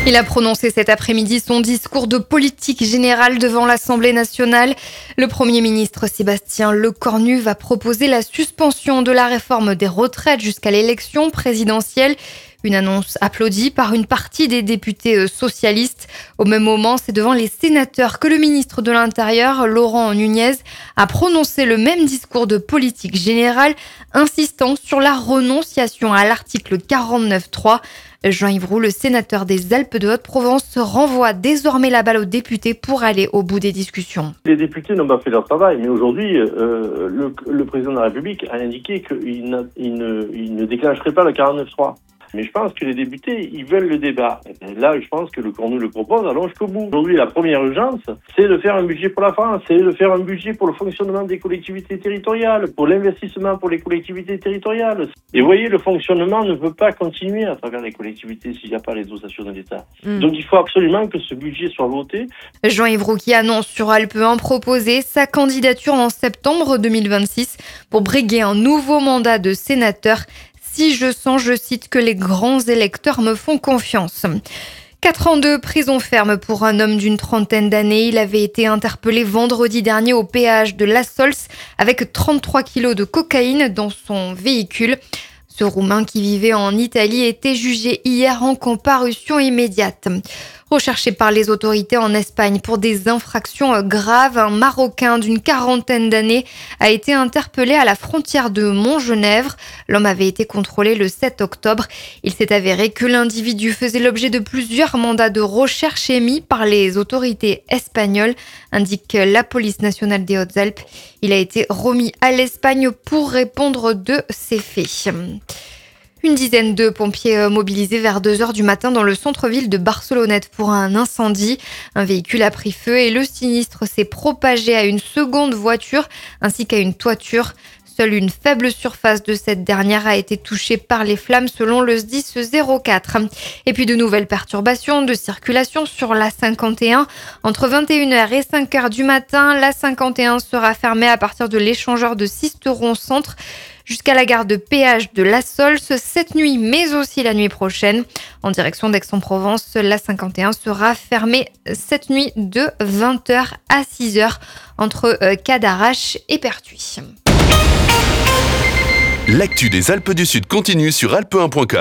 Il a prononcé cet après-midi son discours de politique générale devant l'Assemblée nationale. Le Premier ministre Sébastien Lecornu va proposer la suspension de la réforme des retraites jusqu'à l'élection présidentielle. Une annonce applaudie par une partie des députés socialistes. Au même moment, c'est devant les sénateurs que le ministre de l'Intérieur, Laurent Nunez, a prononcé le même discours de politique générale, insistant sur la renonciation à l'article 49.3. Jean-Yves Roux, le sénateur des Alpes de Haute-Provence, renvoie désormais la balle aux députés pour aller au bout des discussions. Les députés n'ont pas fait leur travail, mais aujourd'hui, le président de la République a indiqué qu'il ne déclencherait pas le 49.3. Mais je pense que les députés, ils veulent le débat. Et là, je pense que qu'on nous le propose, allons jusqu'au bout. Aujourd'hui, la première urgence, c'est de faire un budget pour la France, c'est de faire un budget pour le fonctionnement des collectivités territoriales, pour l'investissement pour les collectivités territoriales. Et vous voyez, le fonctionnement ne peut pas continuer à travers les collectivités s'il n'y a pas les dotations de l'État. Donc il faut absolument que ce budget soit voté. Jean-Yves Roux qui annonce sur Alpe 1 proposer sa candidature en septembre 2026 pour briguer un nouveau mandat de sénateur. Si je sens, je cite, que les grands électeurs me font confiance. 4 ans de prison ferme pour un homme d'une trentaine d'années. Il avait été interpellé vendredi dernier au péage de La Sols avec 33 kilos de cocaïne dans son véhicule. Ce Roumain qui vivait en Italie était jugé hier en comparution immédiate. Recherché par les autorités en Espagne pour des infractions graves, un Marocain d'une quarantaine d'années a été interpellé à la frontière de Montgenèvre. L'homme avait été contrôlé le 7 octobre. Il s'est avéré que l'individu faisait l'objet de plusieurs mandats de recherche émis par les autorités espagnoles, indique la police nationale des Hautes-Alpes. Il a été remis à l'Espagne pour répondre de ses faits. Une dizaine de pompiers mobilisés vers 2h du matin dans le centre-ville de Barcelonnette pour un incendie. Un véhicule a pris feu et le sinistre s'est propagé à une seconde voiture ainsi qu'à une toiture. Seule une faible surface de cette dernière a été touchée par les flammes selon le SDIS 04. Et puis de nouvelles perturbations de circulation sur la 51. Entre 21h et 5h du matin, la 51 sera fermée à partir de l'échangeur de Sisteron Centre jusqu'à la gare de péage de La Sols cette nuit, mais aussi la nuit prochaine. En direction d'Aix-en-Provence, la 51 sera fermée cette nuit de 20h à 6h entre Cadarache et Pertuis. L'actu des Alpes du Sud continue sur alpe1.com.